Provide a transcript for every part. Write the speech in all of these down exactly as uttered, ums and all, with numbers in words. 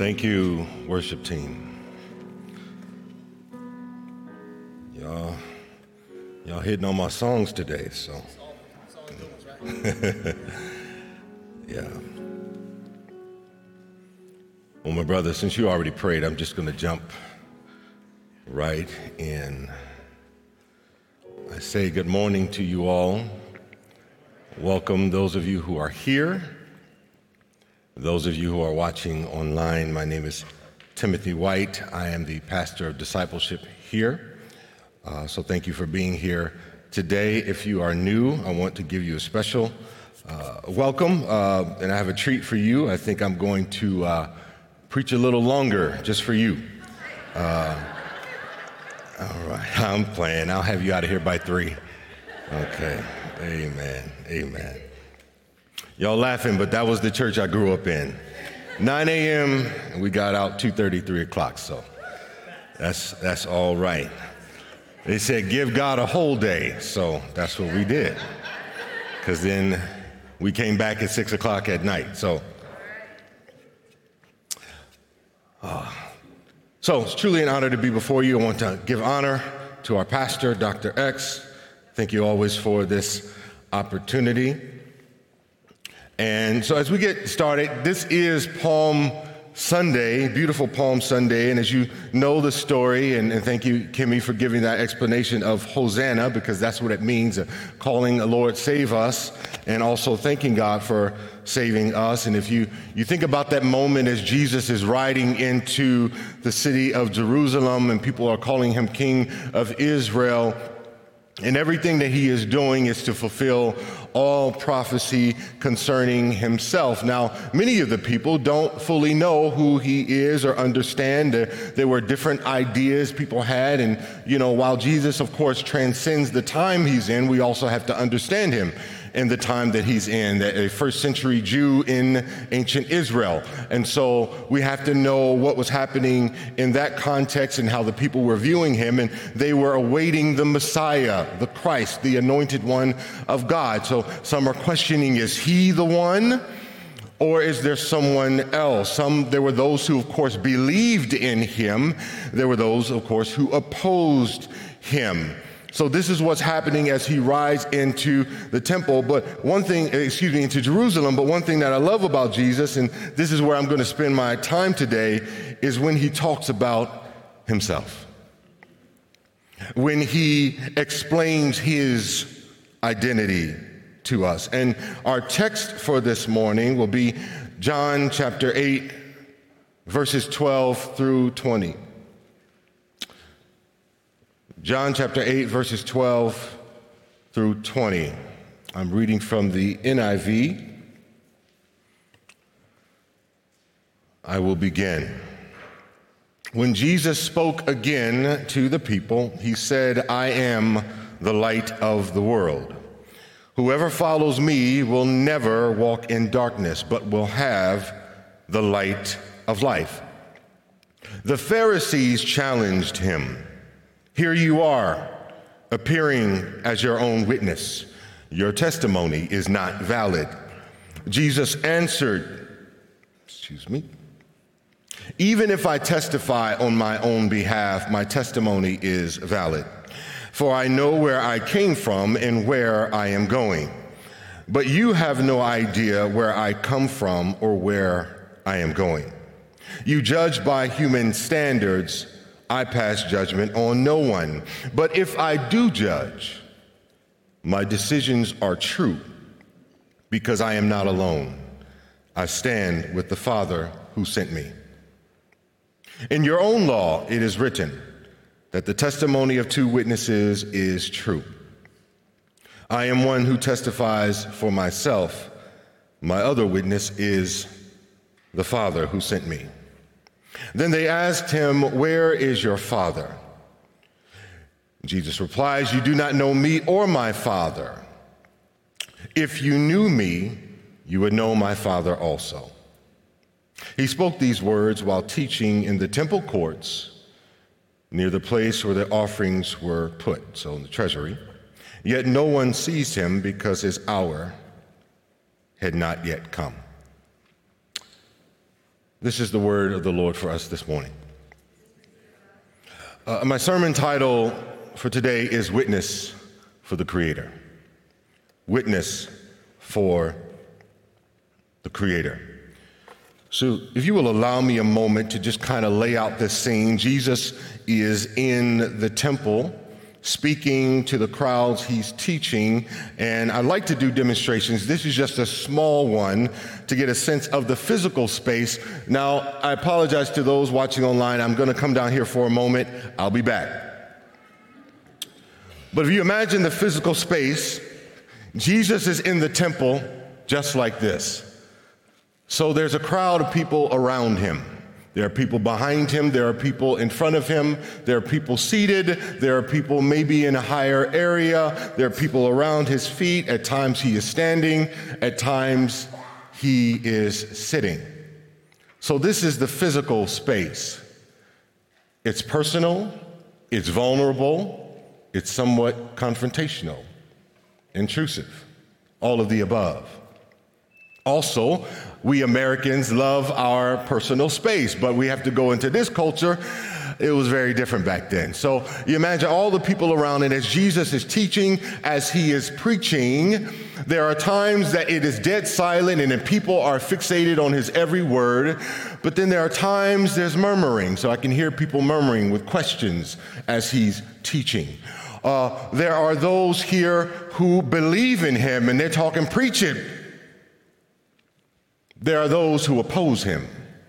Thank you, worship team. Y'all, y'all hitting on my songs today, so. Yeah. Well, my brother, since you already prayed, I'm just going to jump right in. I say good morning to you all. Welcome those of you who are here. Those of you who are watching online, my name is Timothy White. I am the pastor of discipleship here. Uh, so thank you for being here today. If you are new, I want to give you a special uh, welcome, uh, and I have a treat for you. I think I'm going to uh, preach a little longer just for you. Uh, all right, I'm playing. I'll have you out of here by three. Okay, amen, amen. Y'all laughing, but that was the church I grew up in. nine a.m. and we got out two thirty, three o'clock, so that's that's all right. They said give God a whole day, so that's what we did. Because then we came back at six o'clock at night, so. Uh, so it's truly an honor to be before you. I want to give honor to our pastor, Doctor X. Thank you always for this opportunity. And so as we get started, this is Palm Sunday, beautiful Palm Sunday. And as you know the story, and, and thank you, Kimmy, for giving that explanation of Hosanna, because that's what it means, uh, calling the Lord save us, and also thanking God for saving us. And if you, you think about that moment as Jesus is riding into the city of Jerusalem and people are calling him King of Israel, and everything that he is doing is to fulfill all prophecy concerning himself. Now, many of the people don't fully know who he is or understand. There, there were different ideas people had. And, you know, while Jesus, of course, transcends the time he's in, we also have to understand him in the time that he's in, a first century Jew in ancient Israel. And so we have to know what was happening in that context and how the people were viewing him. And they were awaiting the Messiah, the Christ, the anointed one of God. So some are questioning, is he the one? Or is there someone else? Some, there were those who, of course, believed in him. There were those, of course, who opposed him. So this is what's happening as he rides into the temple. But one thing, excuse me, into Jerusalem, but one thing that I love about Jesus, and this is where I'm going to spend my time today, is when he talks about himself. When he explains his identity to us. And our text for this morning will be John chapter eight, verses twelve through twenty. John chapter eight, verses twelve through twenty. I'm reading from the N I V. I will begin. When Jesus spoke again to the people, he said, I am the light of the world. Whoever follows me will never walk in darkness, but will have the light of life. The Pharisees challenged him. Here you are, appearing as your own witness. Your testimony is not valid. Jesus answered, excuse me, even if I testify on my own behalf, my testimony is valid. For I know where I came from and where I am going. But you have no idea where I come from or where I am going. You judge by human standards. I pass judgment on no one. But if I do judge, my decisions are true because I am not alone. I stand with the Father who sent me. In your own law, it is written that the testimony of two witnesses is true. I am one who testifies for myself. My other witness is the Father who sent me. Then they asked him, where is your Father? Jesus replies, you do not know me or my Father. If you knew me, you would know my Father also. He spoke these words while teaching in the temple courts near the place where the offerings were put, so in the treasury. Yet no one seized him because his hour had not yet come. This is the word of the Lord for us this morning. Uh, my sermon title for today is Witness for the Creator. Witness for the Creator. So if you will allow me a moment to just kind of lay out this scene. Jesus is in the temple speaking to the crowds he's teaching, and I like to do demonstrations. This is just a small one to get a sense of the physical space. Now, I apologize to those watching online. I'm going to come down here for a moment. I'll be back. But if you imagine the physical space, Jesus is in the temple just like this. So there's a crowd of people around him. There are people behind him, there are people in front of him, there are people seated, there are people maybe in a higher area, there are people around his feet. At times he is standing, at times he is sitting. So this is the physical space. It's personal, it's vulnerable, it's somewhat confrontational, intrusive, all of the above. Also, we Americans love our personal space, but we have to go into this culture. It was very different back then. So you imagine all the people around, and as Jesus is teaching, as he is preaching, there are times that it is dead silent and then people are fixated on his every word. But then there are times there's murmuring. So I can hear people murmuring with questions as he's teaching. Uh, there are those here who believe in him and they're talking, preach it. There are those who oppose him.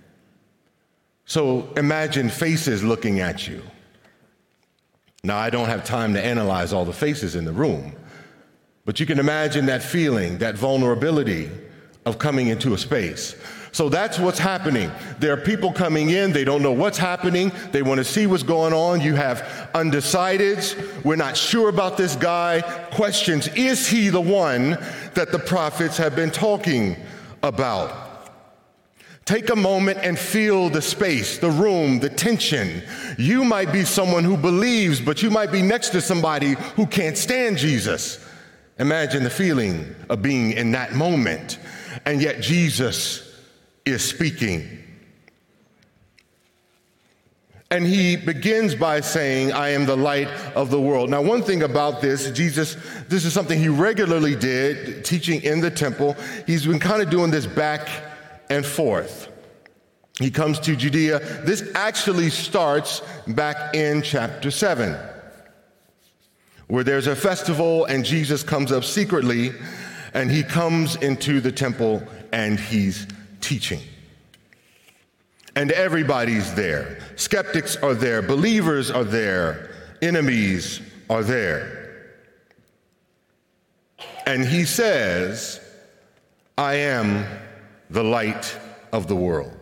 So imagine faces looking at you. Now, I don't have time to analyze all the faces in the room, but you can imagine that feeling, that vulnerability of coming into a space. So that's what's happening. There are people coming in, they don't know what's happening, they want to see what's going on. You have undecideds, we're not sure about this guy. Questions, is he the one that the prophets have been talking about? Take a moment and feel the space, the room, the tension. You might be someone who believes, but you might be next to somebody who can't stand Jesus. Imagine the feeling of being in that moment, and yet Jesus is speaking. And he begins by saying, I am the light of the world. Now, one thing about this, Jesus, this is something he regularly did, teaching in the temple. He's been kind of doing this back and forth. He comes to Judea. This actually starts back in chapter seven, where there's a festival and Jesus comes up secretly and he comes into the temple and he's teaching. And everybody's there. Skeptics are there. Believers are there. Enemies are there. And he says, I am the light of the world.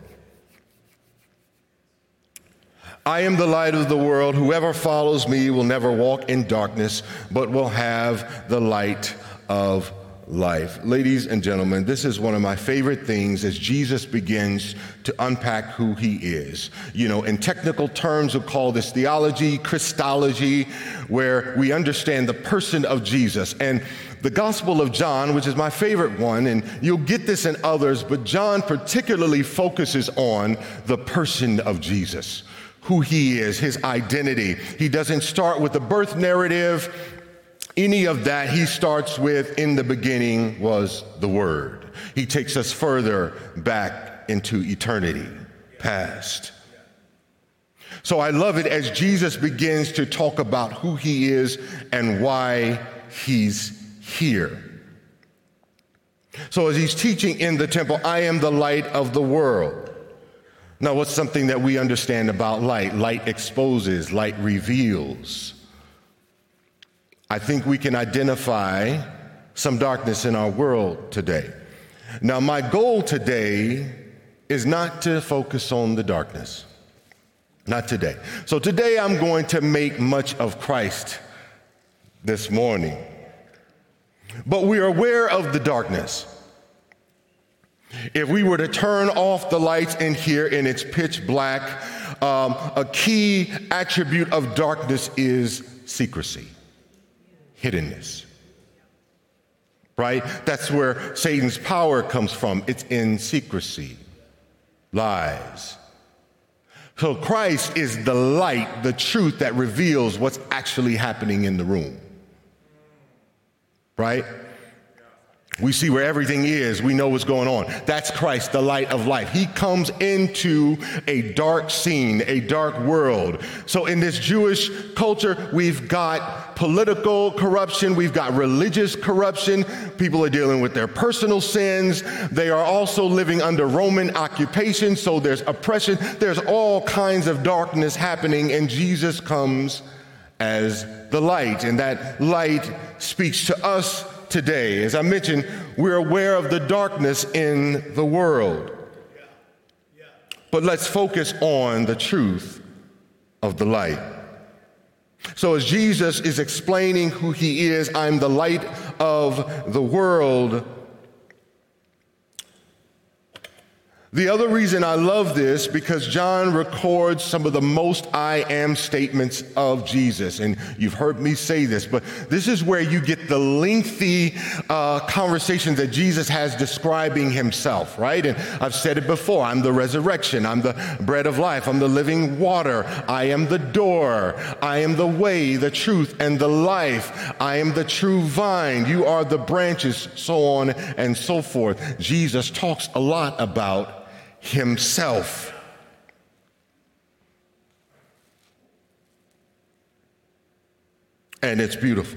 I am the light of the world. Whoever follows me will never walk in darkness, but will have the light of life. Ladies and gentlemen, this is one of my favorite things as Jesus begins to unpack who he is. You know, in technical terms, we'll call this theology, Christology, where we understand the person of Jesus. And the Gospel of John, which is my favorite one, and you'll get this in others, but John particularly focuses on the person of Jesus, who he is, his identity. He doesn't start with the birth narrative, any of that. He starts with, in the beginning was the Word. He takes us further back into eternity past. So I love it as Jesus begins to talk about who he is and why he's here. So as he's teaching in the temple, I am the light of the world. Now, what's something that we understand about light? Light exposes, light reveals. I think we can identify some darkness in our world today. Now, my goal today is not to focus on the darkness. Not today. So today I'm going to make much of Christ this morning. But we are aware of the darkness. If we were to turn off the lights in here and it's pitch black, um, a key attribute of darkness is secrecy, hiddenness, right? That's where Satan's power comes from. It's in secrecy. lies. So Christ is the light, the truth that reveals what's actually happening in the room. Right? We see where everything is. We know what's going on. That's Christ, the light of life. He comes into a dark scene, a dark world. So in this Jewish culture, we've got political corruption. We've got religious corruption. People are dealing with their personal sins. They are also living under Roman occupation. So there's oppression. There's all kinds of darkness happening. And Jesus comes as the light. And that light speaks to us today. As I mentioned, we're aware of the darkness in the world. But let's focus on the truth of the light. So as Jesus is explaining who he is, I'm the light of the world. The other reason I love this, because John records some of the most I am statements of Jesus. And you've heard me say this, but this is where you get the lengthy uh, conversations that Jesus has describing himself, right? And I've said it before, I'm the resurrection, I'm the bread of life, I'm the living water, I am the door, I am the way, the truth, and the life, I am the true vine, you are the branches, so on and so forth. Jesus talks a lot about himself. And it's beautiful.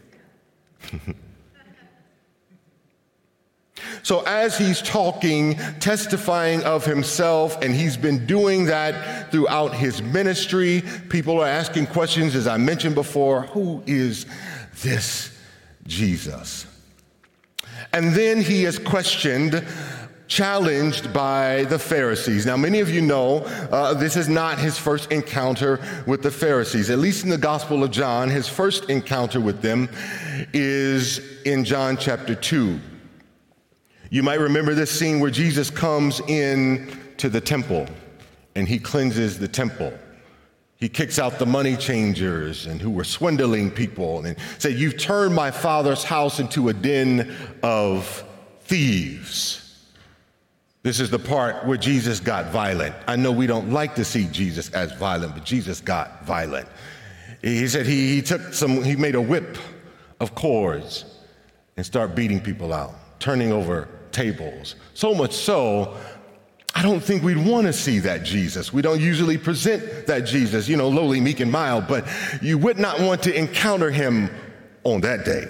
So as he's talking, testifying of himself, and he's been doing that throughout his ministry, people are asking questions, as I mentioned before, who is this Jesus? And then he is questioned, challenged by the Pharisees. Now, many of you know uh, this is not his first encounter with the Pharisees. At least in the Gospel of John, his first encounter with them is in John chapter two. You might remember this scene where Jesus comes in to the temple and he cleanses the temple. He kicks out the money changers and who were swindling people and said, "You've turned my Father's house into a den of thieves." This is the part where Jesus got violent. I know we don't like to see Jesus as violent, but Jesus got violent. He said he, he took some, he made a whip of cords and started beating people out, turning over tables. So much so, I don't think we'd want to see that Jesus. We don't usually present that Jesus, you know, lowly, meek, and mild, but you would not want to encounter him on that day.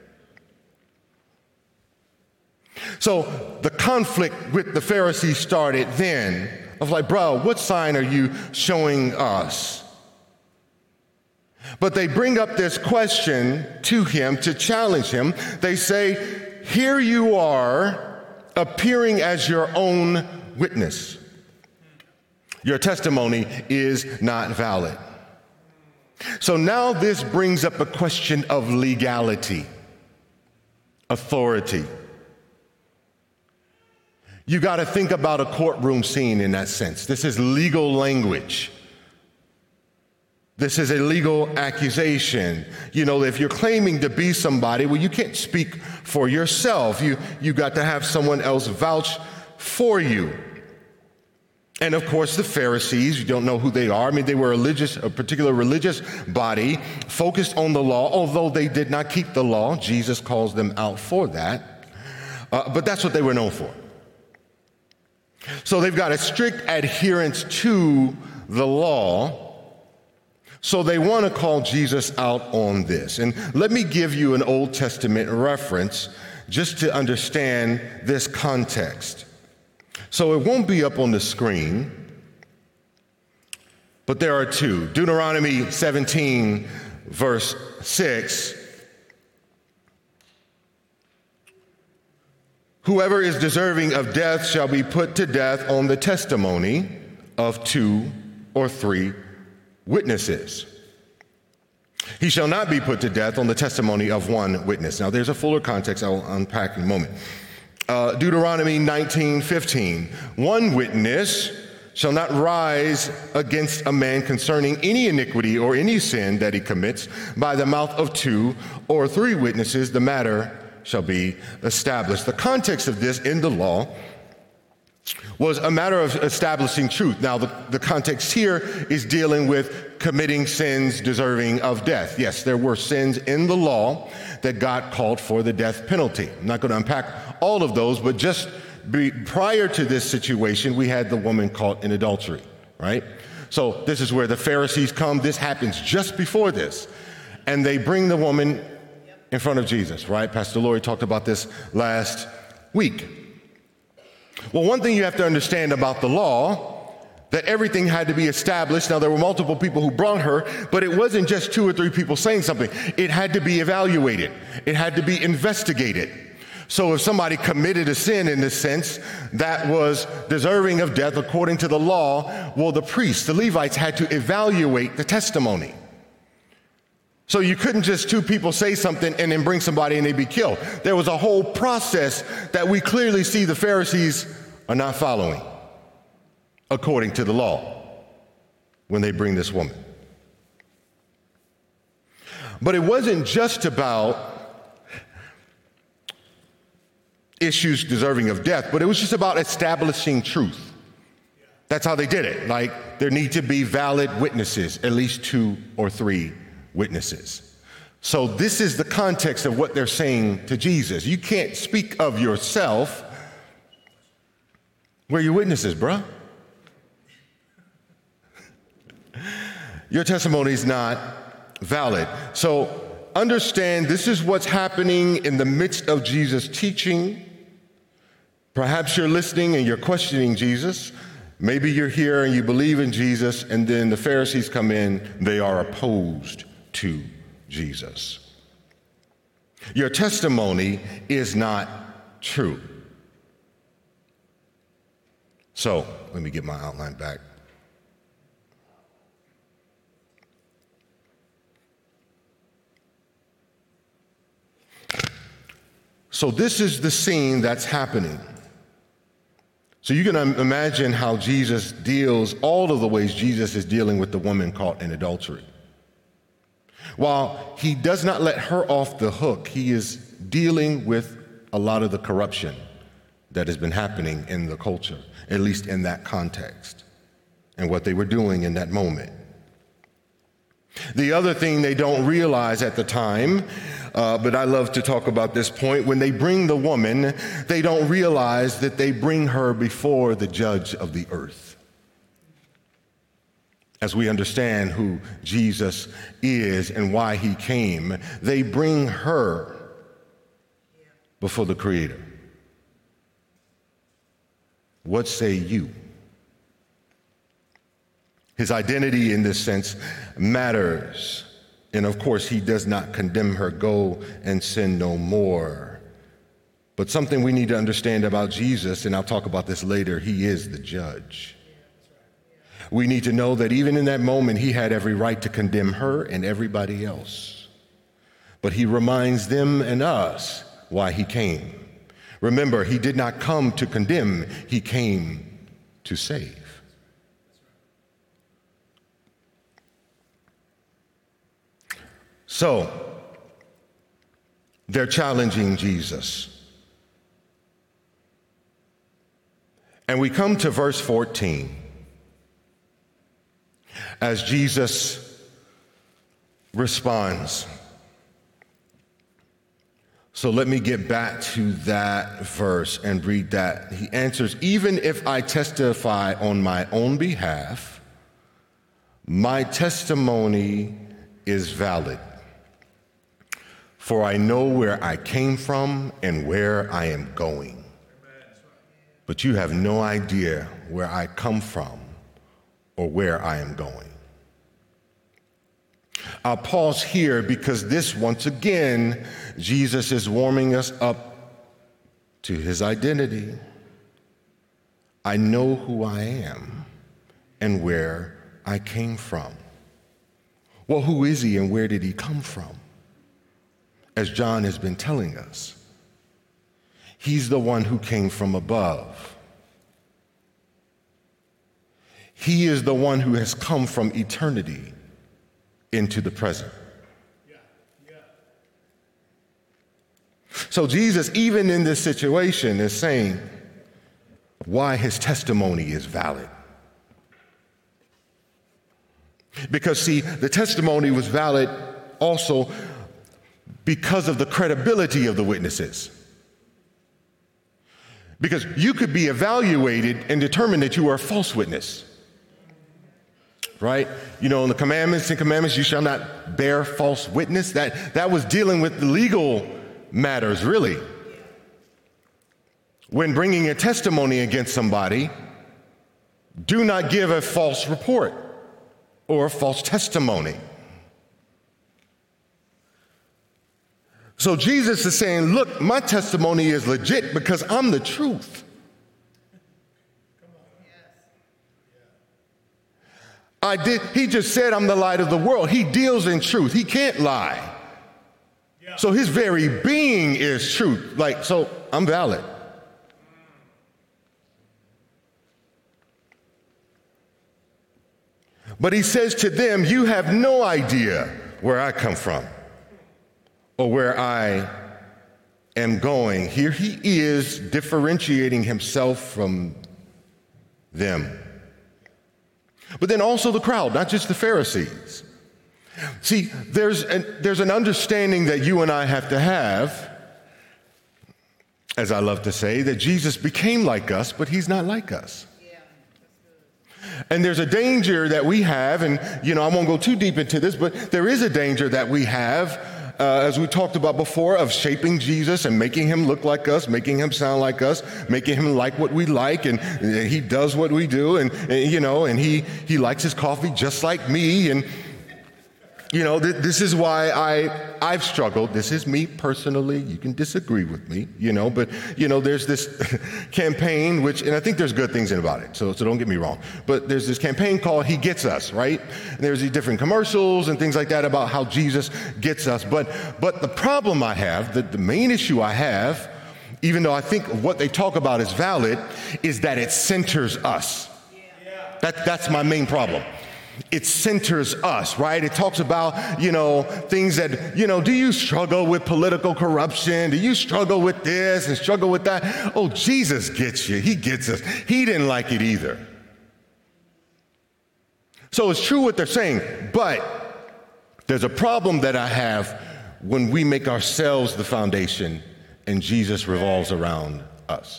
So the conflict with the Pharisees started then of like, bro, what sign are you showing us? But they bring up this question to him to challenge him. They say, here you are appearing as your own witness. Your testimony is not valid. So now this brings up a question of legality, authority. You got to think about a courtroom scene in that sense. This is legal language. This is a legal accusation. You know, if you're claiming to be somebody, well, you can't speak for yourself. You, you got to have someone else vouch for you. And of course, the Pharisees, you don't know who they are. I mean, they were a religious, a particular religious body focused on the law, although they did not keep the law. Jesus calls them out for that. Uh, but that's what they were known for. So they've got a strict adherence to the law. So they want to call Jesus out on this. And let me give you an Old Testament reference just to understand this context. So it won't be up on the screen, but there are two. Deuteronomy seventeen, verse six. Whoever is deserving of death shall be put to death on the testimony of two or three witnesses. He shall not be put to death on the testimony of one witness. Now, there's a fuller context I will unpack in a moment. Uh, Deuteronomy nineteen fifteen. One witness shall not rise against a man concerning any iniquity or any sin that he commits. By the mouth of two or three witnesses, the matter shall be established. The context of this in the law was a matter of establishing truth. Now, the, the context here is dealing with committing sins deserving of death. Yes, there were sins in the law that God called for the death penalty. I'm not going to unpack all of those, but just be, prior to this situation, we had the woman caught in adultery, right? So this is where the Pharisees come. This happens just before this. And they bring the woman in front of Jesus, right? Pastor Lori talked about this last week. Well, one thing you have to understand about the law, that everything had to be established. Now, there were multiple people who brought her, but it wasn't just two or three people saying something. It had to be evaluated. It had to be investigated. So if somebody committed a sin in this sense that was deserving of death according to the law, well, the priests, the Levites, had to evaluate the testimony. So you couldn't just two people say something and then bring somebody and they'd be killed. There was a whole process that we clearly see the Pharisees are not following according to the law when they bring this woman. But it wasn't just about issues deserving of death, but it was just about establishing truth. That's how they did it. Like, there need to be valid witnesses, at least two or three witnesses. So this is the context of what they're saying to Jesus. You can't speak of yourself. Where are your witnesses, bruh? Your testimony is not valid. So understand this is what's happening in the midst of Jesus' teaching. Perhaps you're listening and you're questioning Jesus. Maybe you're here and you believe in Jesus, and then the Pharisees come in, they are opposed to Jesus. Your testimony is not true. So, let me get my outline back. So this is the scene that's happening. So you can imagine how Jesus deals, all of the ways Jesus is dealing with the woman caught in adultery. While he does not let her off the hook, he is dealing with a lot of the corruption that has been happening in the culture, at least in that context, and what they were doing in that moment. The other thing they don't realize at the time, uh, but I love to talk about this point, when they bring the woman, they don't realize that they bring her before the judge of the earth. As we understand who Jesus is and why he came, they bring her before the Creator. What say you? His identity in this sense matters. And of course, he does not condemn her, go and sin no more. But something we need to understand about Jesus, and I'll talk about this later, he is the judge. We need to know that even in that moment, he had every right to condemn her and everybody else. But he reminds them and us why he came. Remember, he did not come to condemn, he came to save. So, they're challenging Jesus. And we come to verse fourteen. As Jesus responds. So let me get back to that verse and read that. He answers, even if I testify on my own behalf, my testimony is valid. For I know where I came from and where I am going. But you have no idea where I come from or where I am going. I'll pause here because this, once again, Jesus is warming us up to his identity. I know who I am and where I came from. Well, who is he and where did he come from? As John has been telling us, he's the one who came from above. He is the one who has come from eternity into the present. Yeah, yeah. So Jesus, even in this situation, is saying, why his testimony is valid. Because, see, the testimony was valid also because of the credibility of the witnesses. Because you could be evaluated and determined that you are a false witness. Right? You know, in the commandments and commandments, you shall not bear false witness. That, that was dealing with the legal matters, really. When bringing a testimony against somebody, do not give a false report or a false testimony. So Jesus is saying, look, my testimony is legit because I'm the truth. I did, he just said I'm the light of the world. He deals in truth. He can't lie. Yeah. So his very being is truth. Like, so I'm valid. But he says to them, you have no idea where I come from or where I am going. Here he is differentiating himself from them. But then also the crowd, not just the Pharisees. See, there's an, there's an understanding that you and I have to have, as I love to say, that Jesus became like us, but he's not like us. Yeah, that's good. And there's a danger that we have, and you know, I won't go too deep into this, but there is a danger that we have, uh, as we talked about before, of shaping Jesus and making him look like us, making him sound like us, making him like what we like, and he does what we do, and, and you know, and he he likes his coffee just like me, and you know, th- this is why I, I've struggled. This is me personally. You can disagree with me, you know, but, you know, there's this campaign, which, and I think there's good things about it, so, so don't get me wrong. But there's this campaign called He Gets Us, right? And there's these different commercials and things like that about how Jesus gets us. But, but the problem I have, the, the main issue I have, even though I think what they talk about is valid, is that it centers us. Yeah. That, that's my main problem. It centers us, right? It talks about, you know, things that, you know, do you struggle with political corruption? Do you struggle with this and struggle with that? Oh, Jesus gets you. He gets us. He didn't like it either. So it's true what they're saying, but there's a problem that I have when we make ourselves the foundation and Jesus revolves around us.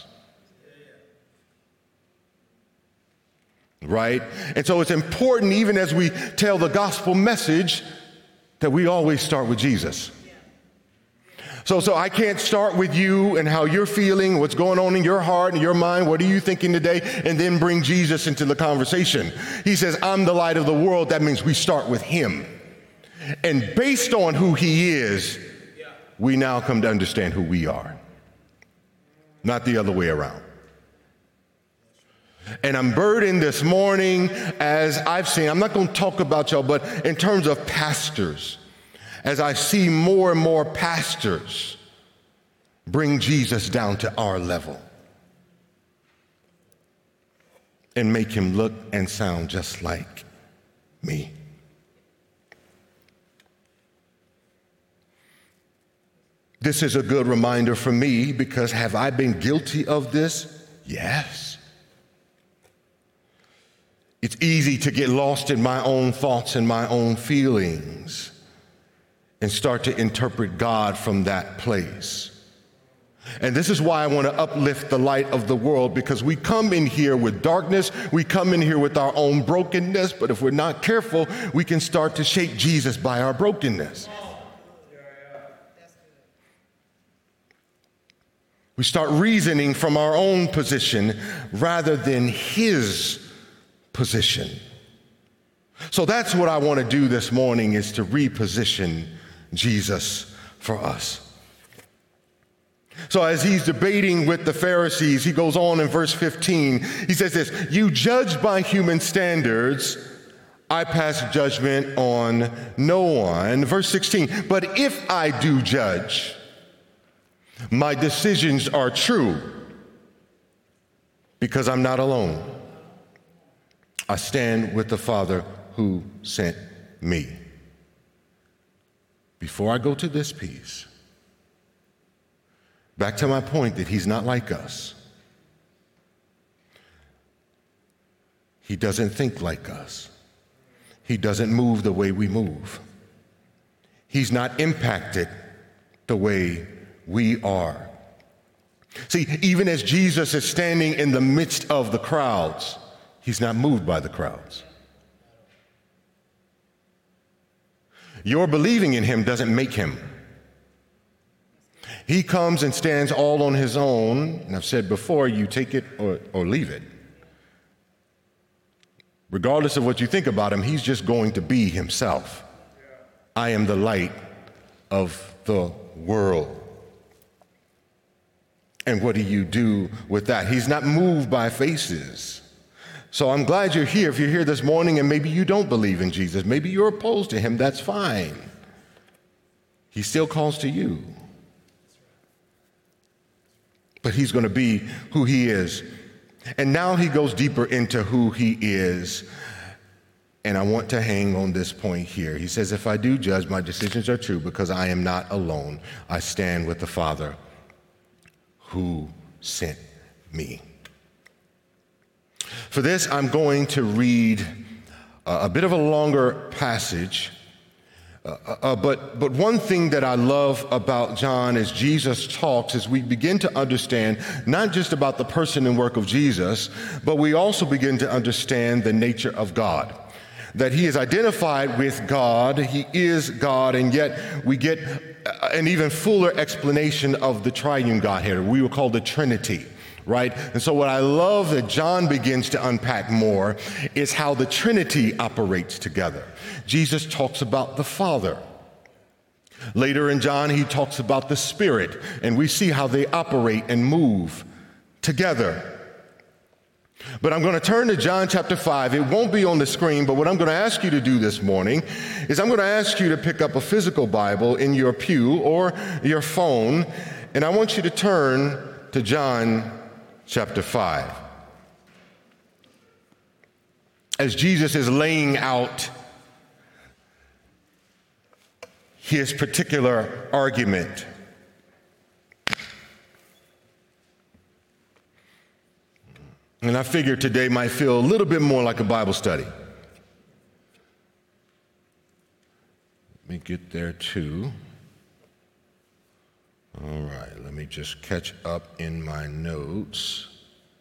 Right? And so it's important, even as we tell the gospel message, that we always start with Jesus. So, so I can't start with you and how you're feeling, what's going on in your heart and your mind, what are you thinking today, and then bring Jesus into the conversation. He says, I'm the light of the world. That means we start with him. And based on who he is, we now come to understand who we are, not the other way around. And I'm burdened this morning, as I've seen, I'm not going to talk about y'all, but in terms of pastors, as I see more and more pastors bring Jesus down to our level and make him look and sound just like me. This is a good reminder for me, because have I been guilty of this? Yes. It's easy to get lost in my own thoughts and my own feelings and start to interpret God from that place. And this is why I want to uplift the light of the world, because we come in here with darkness, we come in here with our own brokenness, but if we're not careful, we can start to shape Jesus by our brokenness. We start reasoning from our own position rather than his position. So that's what I want to do this morning, is to reposition Jesus for us. So as he's debating with the Pharisees, he goes on in verse fifteen. He says this, you judge by human standards, I pass judgment on no one. Verse sixteen, but if I do judge, my decisions are true because I'm not alone. I stand with the Father who sent me. Before I go to this piece, back to my point that he's not like us. He doesn't think like us. He doesn't move the way we move. He's not impacted the way we are. See, even as Jesus is standing in the midst of the crowds, he's not moved by the crowds. Your believing in him doesn't make him. He comes and stands all on his own, and I've said before, you take it or, or leave it. Regardless of what you think about him, he's just going to be himself. I am the light of the world. And what do you do with that? He's not moved by faces. So I'm glad you're here. If you're here this morning and maybe you don't believe in Jesus, maybe you're opposed to him, that's fine. He still calls to you. But he's going to be who he is. And now he goes deeper into who he is. And I want to hang on this point here. He says, if I do judge, my decisions are true because I am not alone. I stand with the Father who sent me. For this, I'm going to read uh, a bit of a longer passage. Uh, uh, but, but one thing that I love about John as Jesus talks is we begin to understand not just about the person and work of Jesus, but we also begin to understand the nature of God. That he is identified with God, he is God, and yet we get an even fuller explanation of the triune Godhead, or we would call the Trinity, right? And so what I love that John begins to unpack more is how the Trinity operates together. Jesus talks about the Father. Later in John, he talks about the Spirit, and we see how they operate and move together. But I'm going to turn to John chapter five. It won't be on the screen, but what I'm going to ask you to do this morning is I'm going to ask you to pick up a physical Bible in your pew or your phone, and I want you to turn to John chapter five. As Jesus is laying out his particular argument. And I figured today might feel a little bit more like a Bible study. Let me get there too. All right, let me just catch up in my notes.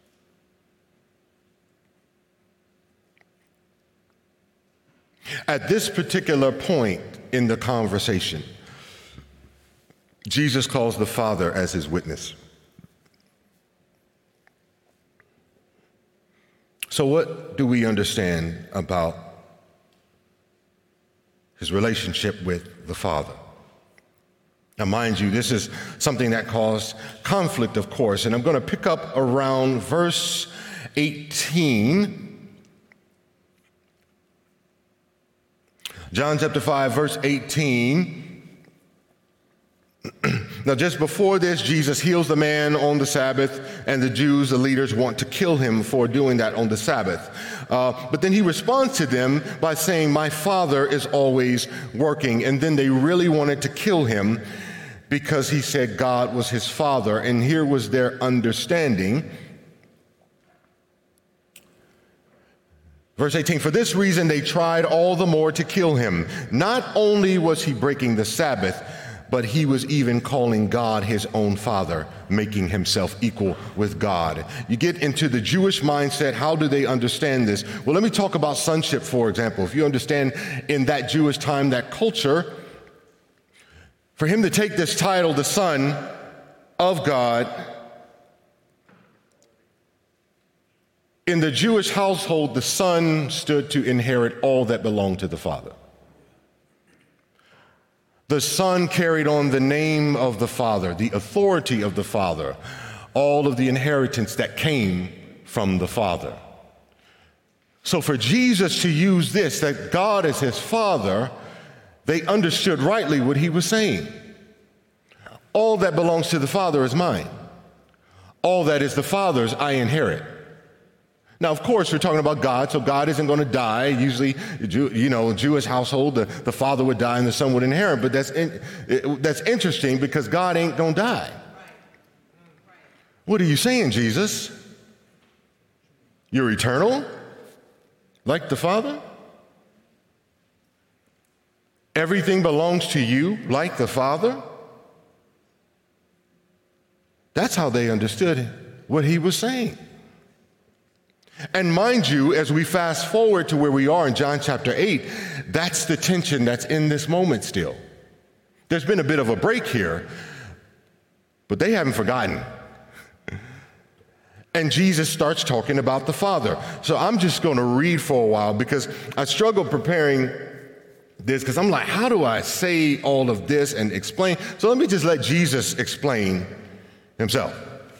At this particular point in the conversation, Jesus calls the Father as his witness. So what do we understand about his relationship with the Father? Now, mind you, this is something that caused conflict, of course, and I'm going to pick up around verse eighteen. John chapter five, verse eighteen. Now, just before this, Jesus heals the man on the Sabbath, and the Jews, the leaders, want to kill him for doing that on the Sabbath. Uh, but then he responds to them by saying, my Father is always working. And then they really wanted to kill him because he said God was his Father. And here was their understanding. Verse eighteen, for this reason they tried all the more to kill him. Not only was he breaking the Sabbath, but he was even calling God his own Father, making himself equal with God. You get into the Jewish mindset. How do they understand this? Well, let me talk about sonship, for example. If you understand in that Jewish time, that culture, for him to take this title, the Son of God, in the Jewish household, the Son stood to inherit all that belonged to the Father. The Son carried on the name of the Father, the authority of the Father, all of the inheritance that came from the Father. So for Jesus to use this, that God is his Father, they understood rightly what he was saying. All that belongs to the Father is mine. All that is the Father's, I inherit. Now, of course, we're talking about God, so God isn't going to die. Usually, you know, Jewish household, the, the father would die and the son would inherit. But that's in, it, that's interesting because God ain't going to die. What are you saying, Jesus? You're eternal? like the Father? Everything belongs to you like the Father? That's how they understood what he was saying. And mind you, as we fast forward to where we are in John chapter eight, that's the tension that's in this moment still. There's been a bit of a break here, but they haven't forgotten. And Jesus starts talking about the Father. So I'm just going to read for a while because I struggled preparing this because I'm like, how do I say all of this and explain? So let me just let Jesus explain himself.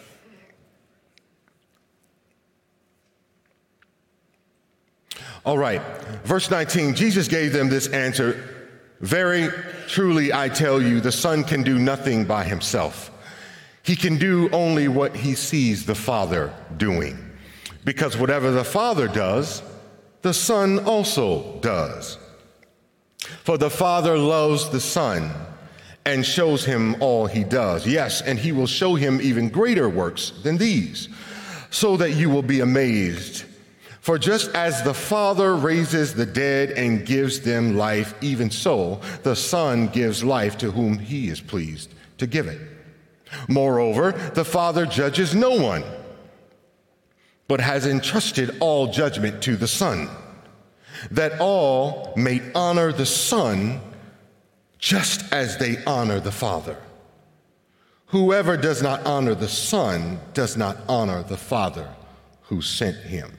All right, verse nineteen, Jesus gave them this answer, "Very truly I tell you, the Son can do nothing by himself. He can do only what he sees the Father doing, because whatever the Father does, the Son also does. For the Father loves the Son and shows him all he does. Yes, and he will show him even greater works than these, so that you will be amazed. For just as the Father raises the dead and gives them life, even so the Son gives life to whom he is pleased to give it. Moreover, the Father judges no one, but has entrusted all judgment to the Son, that all may honor the Son just as they honor the Father. Whoever does not honor the Son does not honor the Father who sent him."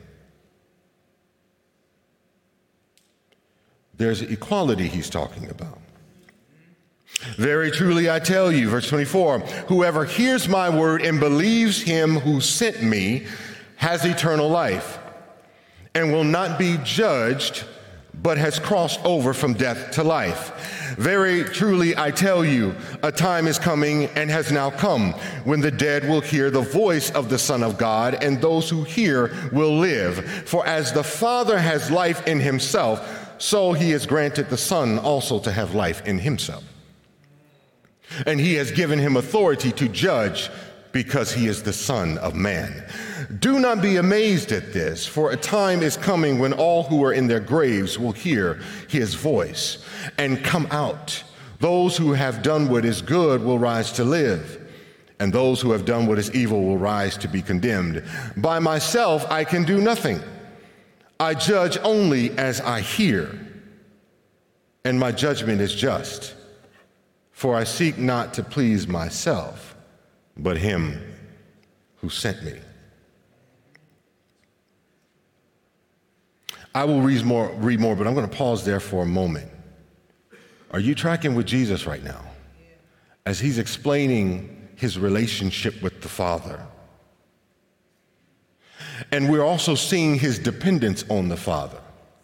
There's equality he's talking about. "Very truly I tell you," verse twenty-four, "whoever hears my word and believes him who sent me has eternal life and will not be judged, but has crossed over from death to life. Very truly I tell you, a time is coming and has now come when the dead will hear the voice of the Son of God, and those who hear will live. For as the Father has life in himself, so he has granted the Son also to have life in himself. And he has given him authority to judge, because he is the Son of Man. Do not be amazed at this, for a time is coming when all who are in their graves will hear his voice and come out. Those who have done what is good will rise to live, and those who have done what is evil will rise to be condemned. By myself I can do nothing. I judge only as I hear, and my judgment is just. For I seek not to please myself, but him who sent me." I will read more, read more, but I'm going to pause there for a moment. Are you tracking with Jesus right now as he's explaining his relationship with the Father? And we're also seeing his dependence on the Father.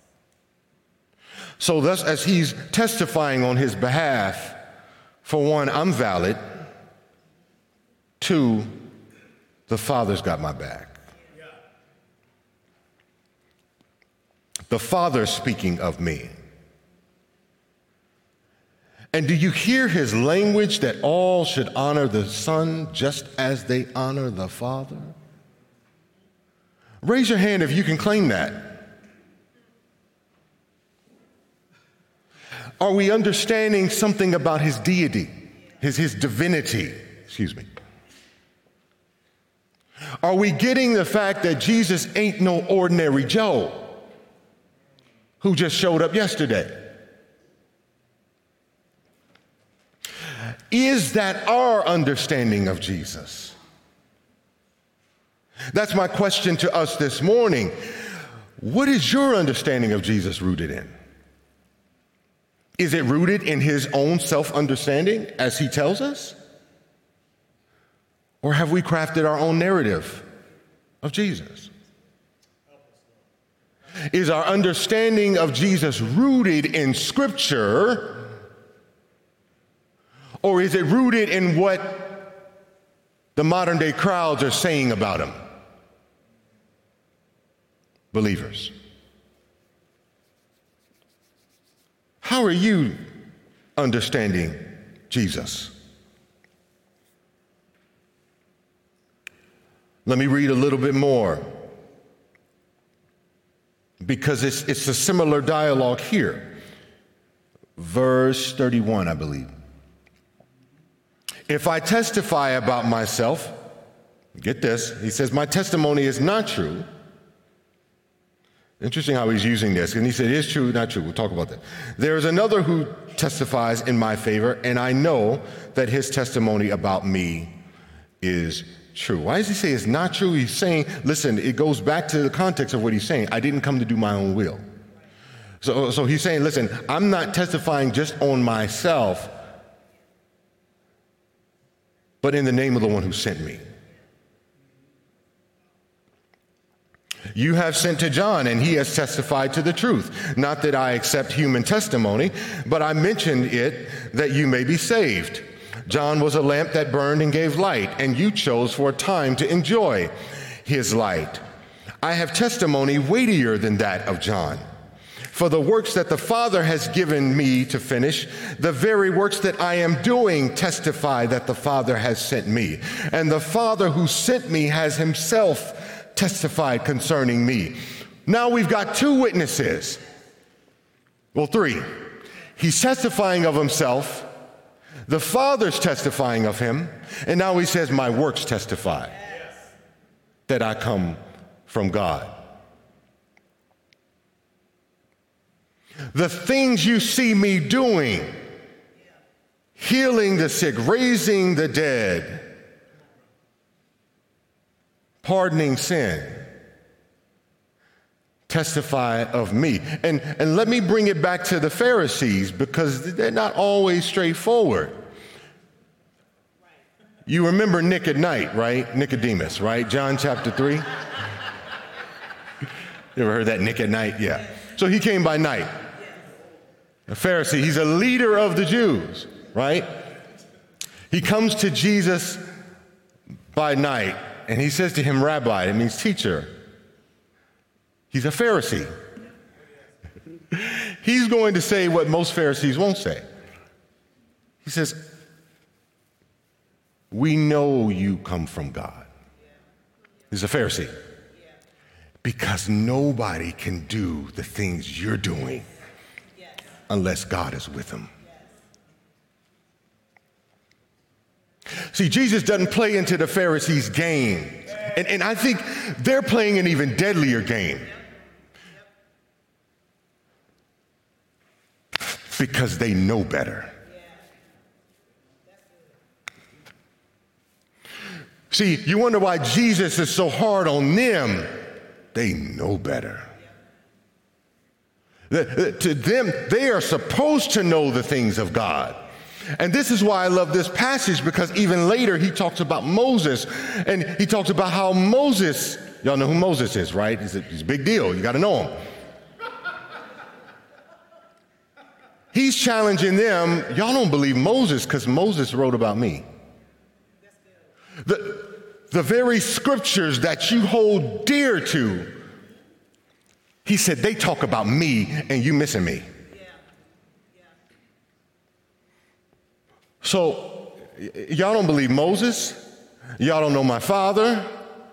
So thus, as he's testifying on his behalf, for one, I'm valid. Two, the Father's got my back. The Father's speaking of me. And do you hear his language that all should honor the Son just as they honor the Father? Raise your hand if you can claim that. Are we understanding something about his deity, his, his divinity? Excuse me. Are we getting the fact that Jesus ain't no ordinary Joe who just showed up yesterday? Is that our understanding of Jesus? That's my question to us this morning. What is your understanding of Jesus rooted in? Is it rooted in his own self-understanding as he tells us? Or have we crafted our own narrative of Jesus? Is our understanding of Jesus rooted in Scripture, or is it rooted in what the modern day crowds are saying about him? Believers, how are you understanding Jesus? Let me read a little bit more. because it's, it's a similar dialogue here. Verse thirty-one, I believe. If I testify about myself, get this, he says, my testimony is not true. Interesting how he's using this. And he said, it is true, not true. We'll talk about that. There is another who testifies in my favor, and I know that his testimony about me is true. Why does he say it's not true? He's saying, listen, it goes back to the context of what he's saying. I didn't come to do my own will. So, so he's saying, listen, I'm not testifying just on myself, but in the name of the one who sent me. You have sent to John, and he has testified to the truth. Not that I accept human testimony, but I mentioned it that you may be saved. John was a lamp that burned and gave light, and you chose for a time to enjoy his light. I have testimony weightier than that of John. For the works that the Father has given me to finish, the very works that I am doing testify that the Father has sent me. And the Father who sent me has himself testified concerning me. Now we've got two witnesses. Well, three. He's testifying of himself. The Father's testifying of him. And now he says, my works testify that I come from God. The things you see me doing, healing the sick, raising the dead, pardoning sin, testify of me. And, and let me bring it back to the Pharisees, because they're not always straightforward. You remember Nick at night, right? Nicodemus, right? John chapter three. You ever heard that, Nick at night? Yeah. So he came by night. A Pharisee, he's a leader of the Jews, right? He comes to Jesus by night, and he says to him, Rabbi, it means teacher. He's a Pharisee. He's going to say what most Pharisees won't say. He says, we know you come from God. He's a Pharisee. Because nobody can do the things you're doing unless God is with them. See, Jesus doesn't play into the Pharisees' game. And, and I think they're playing an even deadlier game. Because they know better. See, you wonder why Jesus is so hard on them. They know better. The, to them, they are supposed to know the things of God. And this is why I love this passage, because even later he talks about Moses, and he talks about how Moses, y'all know who Moses is, right? He's a, he's a big deal. You got to know him. He's challenging them. Y'all don't believe Moses because Moses wrote about me. The, the very scriptures that you hold dear to, he said, they talk about me and you missing me. Yeah. Yeah. So y'all don't believe Moses. Y'all don't know my father.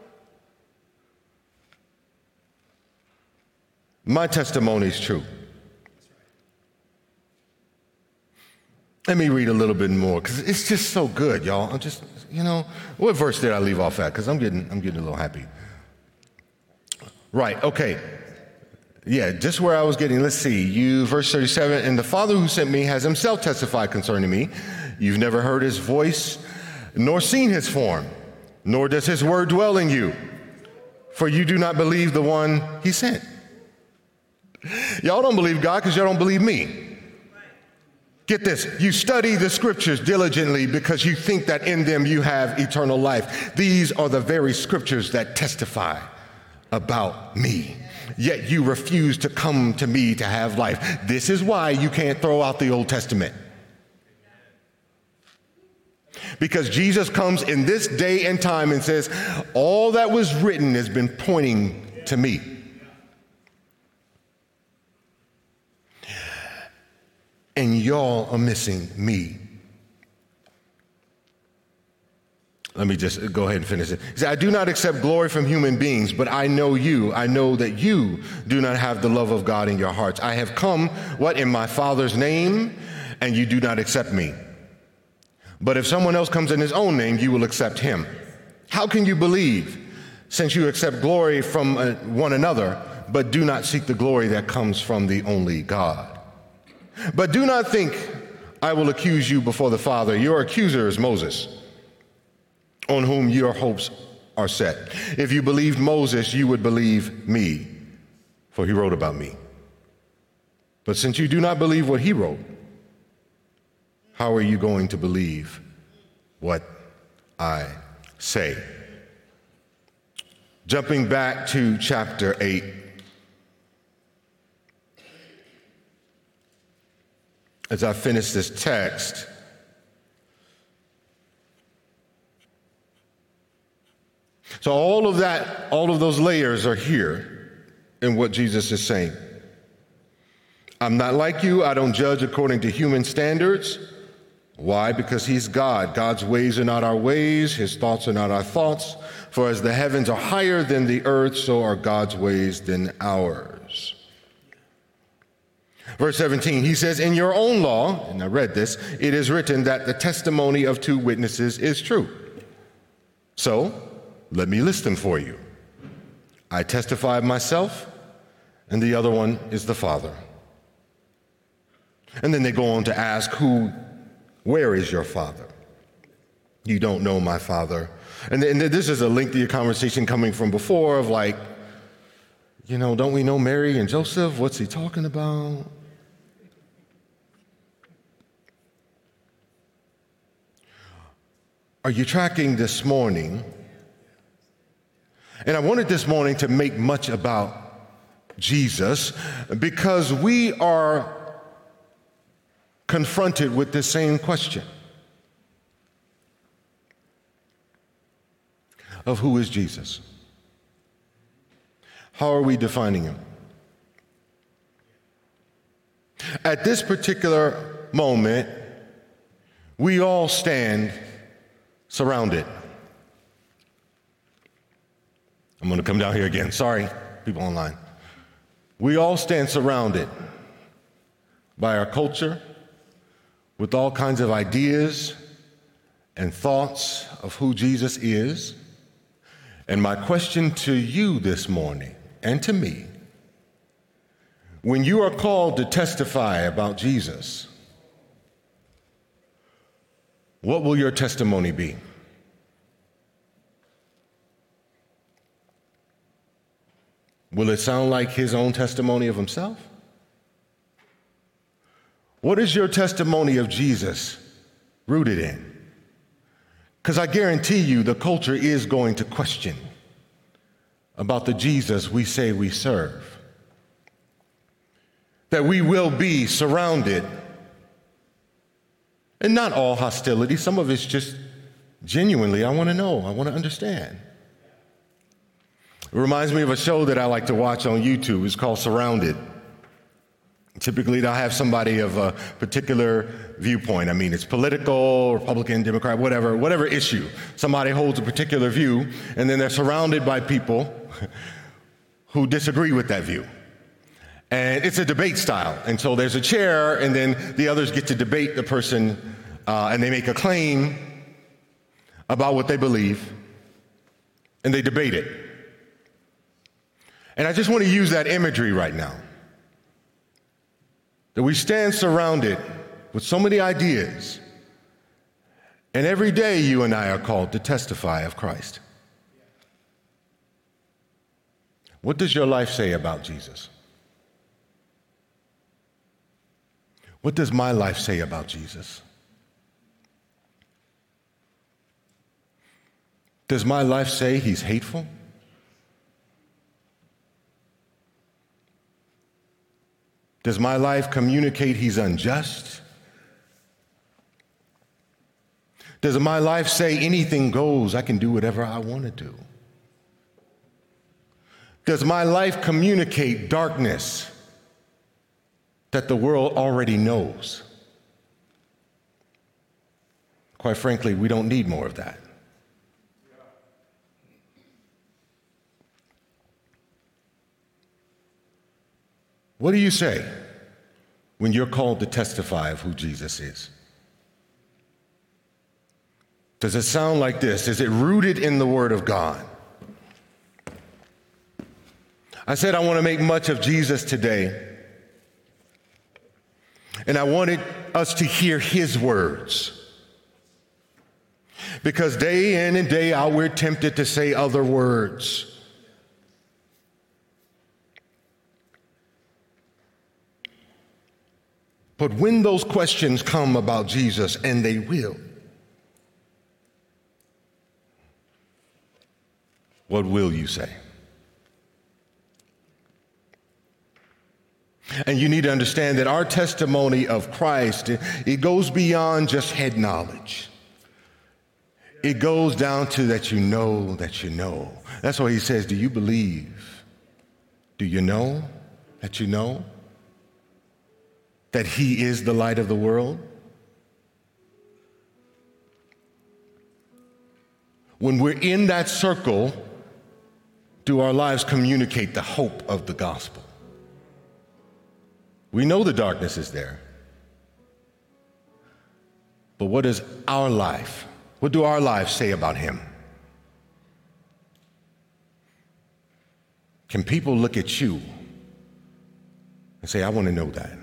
My testimony is true. Let me read a little bit more, because it's just so good, y'all. I'm just, you know, what verse did I leave off at? Because I'm getting, I'm getting a little happy. Right, okay. Yeah, just where I was getting, let's see, you, verse thirty-seven, and the Father who sent me has himself testified concerning me. You've never heard his voice, nor seen his form, nor does his word dwell in you, for you do not believe the one he sent. Y'all don't believe God because y'all don't believe me. Get this, you study the scriptures diligently because you think that in them you have eternal life. These are the very scriptures that testify about me. Yet you refuse to come to me to have life. This is why you can't throw out the Old Testament. Because Jesus comes in this day and time and says, all that was written has been pointing to me. And y'all are missing me. Let me just go ahead and finish it. He said, I do not accept glory from human beings, but I know you. I know that you do not have the love of God in your hearts. I have come, what, in my Father's name, and you do not accept me. But if someone else comes in his own name, you will accept him. How can you believe, since you accept glory from uh, one another, but do not seek the glory that comes from the only God? But do not think I will accuse you before the Father. Your accuser is Moses, on whom your hopes are set. If you believed Moses, you would believe me, for he wrote about me. But since you do not believe what he wrote, how are you going to believe what I say? Jumping back to chapter eight. As I finish this text, so all of that, all of those layers are here in what Jesus is saying. I'm not like you. I don't judge according to human standards. Why? Because he's God. God's ways are not our ways. His thoughts are not our thoughts. For as the heavens are higher than the earth, so are God's ways than ours. Verse seventeen, he says, in your own law, and I read this, it is written that the testimony of two witnesses is true. So, let me list them for you. I testify of myself, and the other one is the Father. And then they go on to ask, who, where is your Father? You don't know my Father. And, and this is a lengthy conversation coming from before of like, you know, don't we know Mary and Joseph? What's he talking about? Are you tracking this morning? And I wanted this morning to make much about Jesus because we are confronted with the same question of who is Jesus? How are we defining him? At this particular moment, we all stand surrounded. I'm going to come down here again. Sorry, people online. We all stand surrounded by our culture with all kinds of ideas and thoughts of who Jesus is. And my question to you this morning and to me, when you are called to testify about Jesus, what will your testimony be? Will it sound like his own testimony of himself? What is your testimony of Jesus rooted in? Because I guarantee you the culture is going to question about the Jesus we say we serve. That we will be surrounded, and not all hostility, some of it's just genuinely, I want to know, I want to understand. It reminds me of a show that I like to watch on YouTube. It's called Surrounded. Typically, they'll have somebody of a particular viewpoint. I mean, it's political, Republican, Democrat, whatever, whatever issue. Somebody holds a particular view, and then they're surrounded by people who disagree with that view. And it's a debate style. And so there's a chair, and then the others get to debate the person, uh, and they make a claim about what they believe, and they debate it. And I just want to use that imagery right now. That we stand surrounded with so many ideas, and every day you and I are called to testify of Christ. What does your life say about Jesus? What does my life say about Jesus? Does my life say he's hateful? Does my life communicate he's unjust? Does my life say anything goes, I can do whatever I want to do? Does my life communicate darkness that the world already knows? Quite frankly, we don't need more of that. What do you say when you're called to testify of who Jesus is? Does it sound like this? Is it rooted in the Word of God? I said I want to make much of Jesus today, and I wanted us to hear his words. Because day in and day out, we're tempted to say other words. But when those questions come about Jesus, and they will, what will you say? And you need to understand that our testimony of Christ, it goes beyond just head knowledge. It goes down to that you know that you know. That's why he says, do you believe? Do you know that you know that he is the light of the world? When we're in that circle, do our lives communicate the hope of the gospel? We know the darkness is there. But what does our life, what do our lives say about him? Can people look at you and say, I want to know that?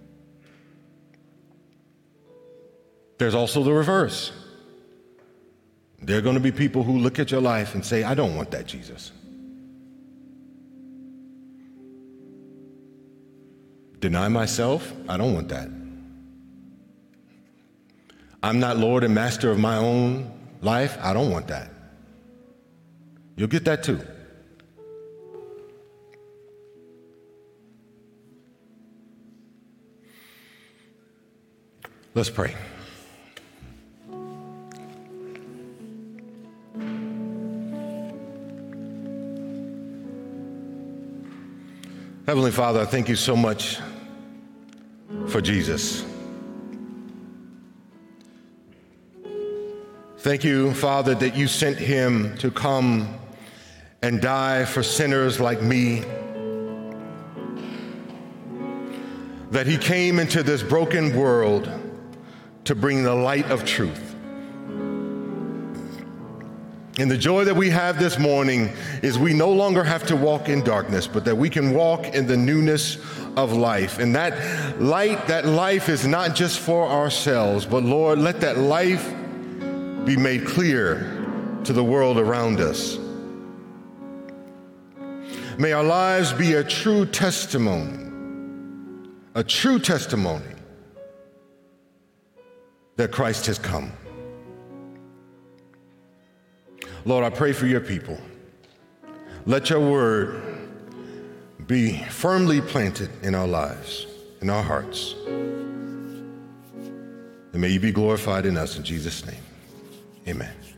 There's also the reverse. There are going to be people who look at your life and say, I don't want that Jesus. Deny myself? I don't want that. I'm not Lord and master of my own life? I don't want that. You'll get that too. Let's pray. Heavenly Father, I thank you so much for Jesus. Thank you, Father, that you sent him to come and die for sinners like me. That he came into this broken world to bring the light of truth. And the joy that we have this morning is we no longer have to walk in darkness, but that we can walk in the newness of life. And that light, that life is not just for ourselves, but Lord, let that life be made clear to the world around us. May our lives be a true testimony, a true testimony that Christ has come. Lord, I pray for your people. Let your word be firmly planted in our lives, in our hearts. And may you be glorified in us in Jesus' name. Amen.